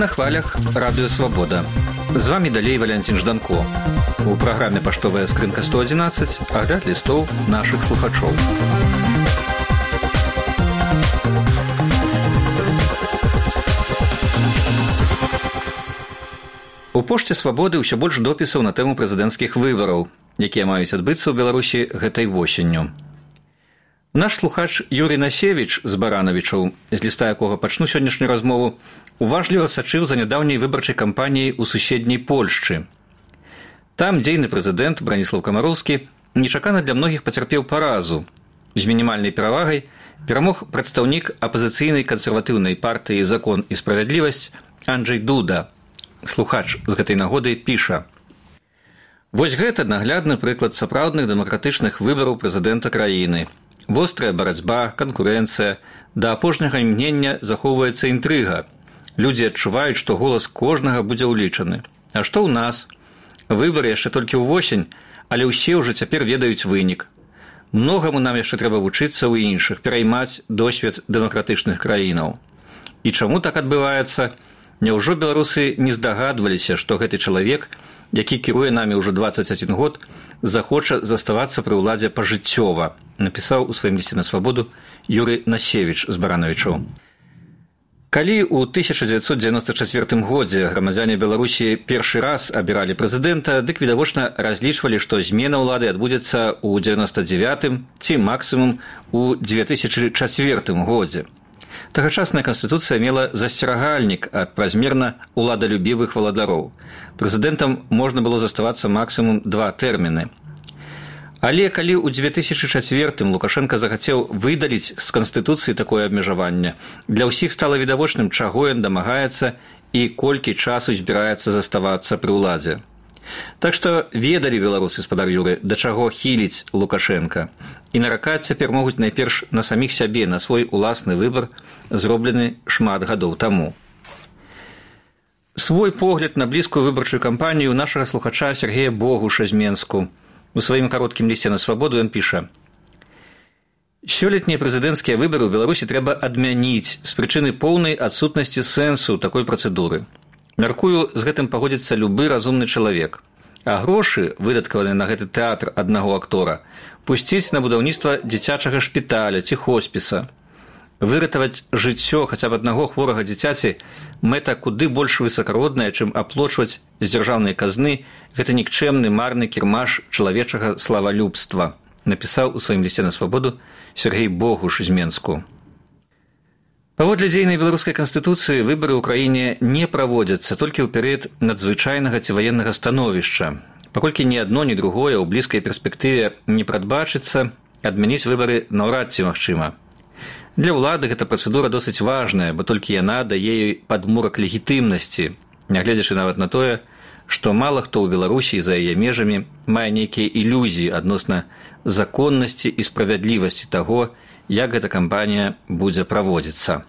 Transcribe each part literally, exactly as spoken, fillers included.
на хвалях радыё «Свабода». З вами далей Валянцін Жданко. У праграме «Паштовая скрынка сто адзінаццаць» агляд лістоў нашых слухачоў. У пошце «Свабоды» ўсё больш допісаў на тэму прэзідэнцкіх выбараў, якія маюць адбыцца ў Беларусі гэтай восенню. Наш слухач Юрий Насевич з Баранавічаў, з ліста якога пачну сённяшнюю размову, уважліва сачыў за нядаўняй выбарчай кампаніяй у суседняй Польшчы. Там дзейны прэзідэнт Браніслаў Камароўскі нечакана для многіх пацярпеў паразу. З мінімальнай перавагай перамог прадстаўнік апазіцыйнай кансерватыўнай партыі «Закон і справядлівасць» Анджэй Дуда. Слухач з гэтай нагоды піша: «Вось гэта наглядны прыклад сапраўдных дэмакратычных выбараў прэзідэнта краіны. Вострая барацьба, канкурэнцыя, да апошняга імгнення захоўваецца інтрыга. Людзі адчуваюць, што голас кожнага будзе ўлічаны. А што ў нас? Выбары яшчэ толькі ўвосень, але ўсе ўжо цяпер ведаюць вынік. Многаму нам яшчэ трэба вучыцца ў іншых, пераймаць досвед дэмакратычных краінаў. І чаму так адбываецца? Няўжо беларусы не здагадваліся, што гэты чалавек, які кіруе намі ўжо дваццаць адзін год, захоча заставацца пры ўладзе пажыццёва», напісаў у сваім лісце на «Свабоду» Юрий Насевич з Баранавічаў. Калі ў тысяча дзевяцьсот дзевяноста чацвёртым годзе грамадзяне Беларусі першы раз абіралі прэзідэнта, дык відавочна разлічвалі, што змена ўлады адбудзецца ў дзевяноста дзявятым ці максімум у дзве тысячы чацвёртым годзе. Тагачасная канстытуцыя мела засцерагальнік ад празмерна уладалюбівых валадароў. Прэзідэнтам можна было заставацца максімум два тэрміны. Але калі ў дзве тысячы чацвёртым Лукашенко захацеў выдаліць з канстытуцыі такое абмежаванне, для ўсіх стала відавочным, чаго ён дамагаецца і колькі часу збіраецца заставацца пры ўладзе. Так што ведалі беларусы, спадар Юры, да чаго хіліць Лукашенко, і наракаць цяпер могуць найперш на саміх сябе, на свой уласны выбар, зроблены шмат гадоў таму. Свой погляд на блізкую выбарчую кампанію нашага слухача Сергея Богуша з Менску. У сваім кароткім лісце на «Свабоду» ён піша: «Сёлетнія прэзідэнцкія выбары ў Беларусі трэба адмяніць з прычыны поўнай адсутнасці сэнсу такой працэдуры. Мяркую, з гэтым пагодзіцца любы разумны чалавек. А грошы, выдаткаваныя на гэты тэатр аднаго актора, пусціць на будаўніцтва дзіцячага шпіталя ці хоспіса. Выратаваць жыццё хаця б аднаго хворага дзіцяці мэта куды больш высакародная, чым аплочваць з дзяржаўнай казны гэты нікчэмны марны кірмаш чалавечага славалюбства», напісаў у сваім лісце на «Свабоду» Сергей Богуш з Менску. Паводле дзейнай беларускай канстытуцыі выбары ў краіне не праводзяцца толькі ў перыяд надзвычайнага ці ваеннага становішча. Паколькі ні адно, ні другое ў блізкай перспектыве не прадбачыцца, адмяніць выбары наўрад ці магчыма. Для ўлады гэта працэдура досыць важная, бо толькі яна дае ёй падмурак легітымнасці, нягледзячы нават на тое, што мала хто ў Беларусі за яе межамі мае нейкія ілюзіі адносна законнасці і справядлівасці таго, як гэта кампанія будзе праводзіцца.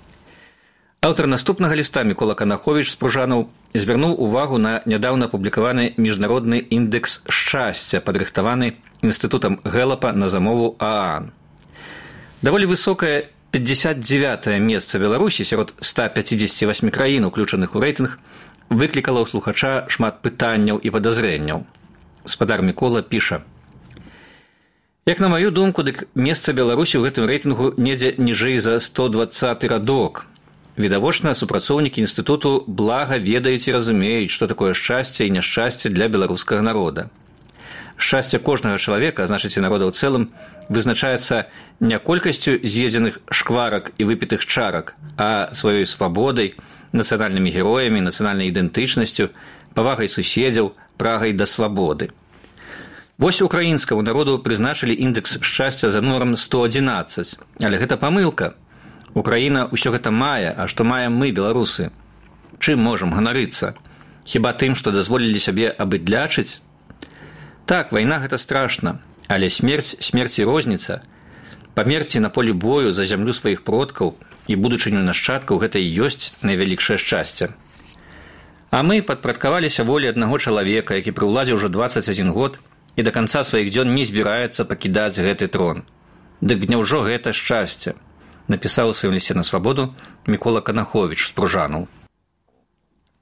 Аўтар наступнага ліста Мікола Канаховіч з Пружанаў звярнуў увагу на нядаўна апублікаваны міжнародны індэкс шчасця, падрыхтаваны інстытутам Гэлапа на замову ААН. Даволі высокае пятьдесят девятае месца Беларусі сярод ста пяцідзесяці васьмі краін, уключаных у рэйтынг, выклікала ў слухача шмат пытанняў і падазрэнняў. Спадар Мікола піша: «Як на маю думку, дык месца Беларусі ў гэтым рэйтынгу недзе ніжэй за сто дваццаты радок. Відавочна, супрацоўнікі інстытуту блага ведаюць і разумеюць, што такое шчасце і няшчасце для беларускага народа. Шчасце кожнага чалавека, а значыць і народа ў цэлым, вызначаецца не колькасцю з'едзеных шкварак і выпітых чарак, а сваёй свабодай, нацыянальнымі героямі, нацыянальнай ідэнтычнасцю, павагай суседзяў, прагай да свабоды. Вось украінскаму народу прызначылі індэкс шчасця за нумарам сто адзінаццаць, але гэта памылка. Украіна ўсё гэта мае, а што маем мы, беларусы? Чым можам ганарыцца? Хіба тым, што дазволілі сябе абыдлячыць? Так, вайна гэта страшна, але смерць смерці розніца. Памерці на полі бою за зямлю сваіх продкаў і будучыню нашчадкаў гэта і ёсць найвялікшае шчасце. А мы падпарадкаваліся волі аднаго чалавека, які пры ўладзе ўжо дваццаць адзін год, і да канца сваіх дзён не збіраецца пакідаць гэты трон. Дык няўжо гэта шчасце? Напісаў у сваім лісце на «Свабоду» Мікола Канаховіч з Пружанаў.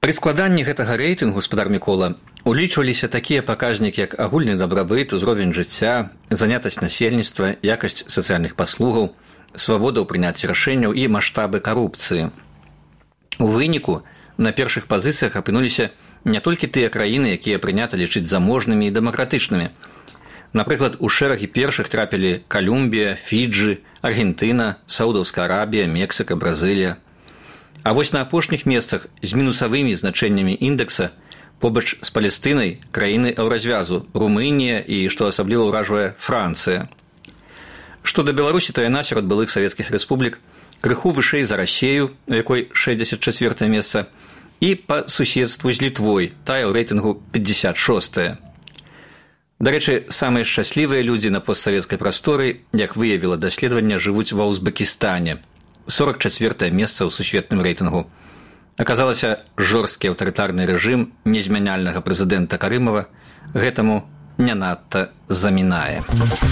Пры складанні гэтага рэйтынгу, спадар Мікола, улічваліся такія паказнікі, як агульны дабрабыт, узровень жыцця, занятасць насельніцтва, якасць сацыяльных паслугаў, свабода ў прыняцці рашэнняў і маштабы карупцыі. У выніку на першых пазіцыях апынуліся не толькі тыя краіны, якія прынята лічыць заможнымі і дэмакратычнымі. Напрыклад, у шэрагі першых трапілі Калумбія, Фіджы, Аргентына, Саудаўская Арабія, Мексіка, Бразылія. А вось на апошніх месцах з мінусавымі значэннямі індэкса побач з Палестынай краіны еўразвязу, Румынія і, што асабліва ўражвае, Францыя. Што да Беларусі, то яна сярод былых савецкіх рэспублік крыху вышэй за Расею, у якой шэсцьдзесят чацвёртае месца, і па суседству з Літвой, тая ў рэйтынгу пятьдесят шостае. Дарэчы, самыя шчаслівыя людзі на постсавецкай прасторы, як выявіла даследаванне, жывуць ва Узбекістане. сорок чацвёртае месца ў сусветным рэйтынгу. Аказалася, жорсткі аўтарытарны рэжым незмяняльнага прэзідэнта Карымава гэтаму не надта замінае.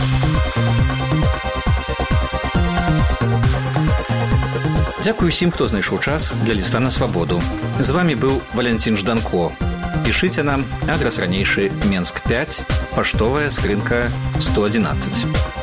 Дзякую усім, хто знайшоў час для ліста на свабоду. З вамі быў Валянцін Жданко. Пішыце нам, адрас ранейшы Менск пять, паштовая скрынка сто одиннадцать.